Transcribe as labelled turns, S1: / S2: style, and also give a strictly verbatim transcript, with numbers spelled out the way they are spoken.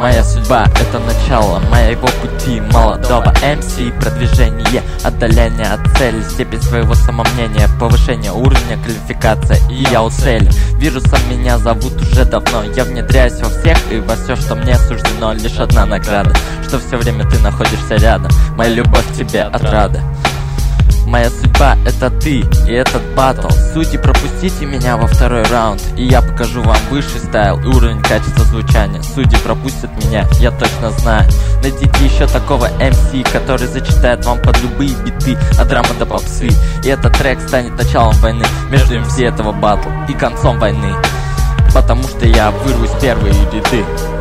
S1: Моя судьба — это начало моего пути молодого эм си. Продвижение, отдаление от цели, степень своего самомнения, повышение уровня, квалификация, и я у цели. Вирусом меня зовут уже давно, я внедряюсь во всех и во все, что мне суждено. Лишь одна награда, что все время ты находишься рядом. Моя любовь к тебе отрада. Моя судьба — это ты и этот батл. Судьи, пропустите меня во второй раунд, и я покажу вам высший стайл и уровень качества звучания. Судьи пропустят меня, я точно знаю. Найдите еще такого эм си, который зачитает вам под любые биты, от драмы до попсы. И этот трек станет началом войны между эм си этого батл и концом войны, потому что я вырвусь в первые ряды.